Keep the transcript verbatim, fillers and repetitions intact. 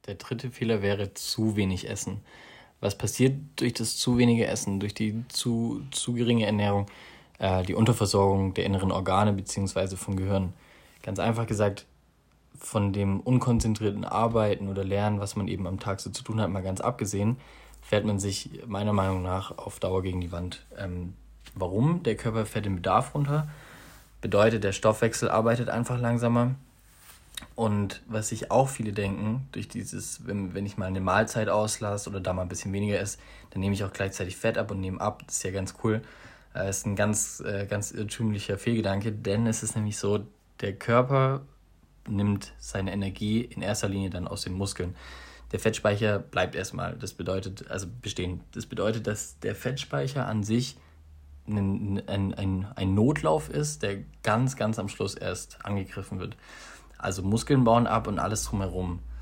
Der dritte Fehler wäre zu wenig Essen. Was passiert durch das zu wenige Essen, durch die zu, zu geringe Ernährung? Äh, die Unterversorgung der inneren Organe bzw. vom Gehirn. Ganz einfach gesagt, von dem unkonzentrierten Arbeiten oder Lernen, was man eben am Tag so zu tun hat, mal ganz abgesehen, fährt man sich meiner Meinung nach auf Dauer gegen die Wand. Ähm, warum? Der Körper fährt den Bedarf runter, bedeutet, der Stoffwechsel arbeitet einfach langsamer. Und was sich auch viele denken, durch dieses, wenn, wenn ich mal eine Mahlzeit auslasse oder da mal ein bisschen weniger esse, dann nehme ich auch gleichzeitig Fett ab und nehme ab. Das ist ja ganz cool. Das ist ein ganz, äh, ganz irrtümlicher Fehlgedanke, denn es ist nämlich so, der Körper nimmt seine Energie in erster Linie dann aus den Muskeln. Der Fettspeicher bleibt erstmal, das bedeutet, also bestehen. Das bedeutet, dass der Fettspeicher an sich ein, ein, ein, ein Notlauf ist, der ganz, ganz am Schluss erst angegriffen wird. Also Muskeln bauen ab und alles drumherum.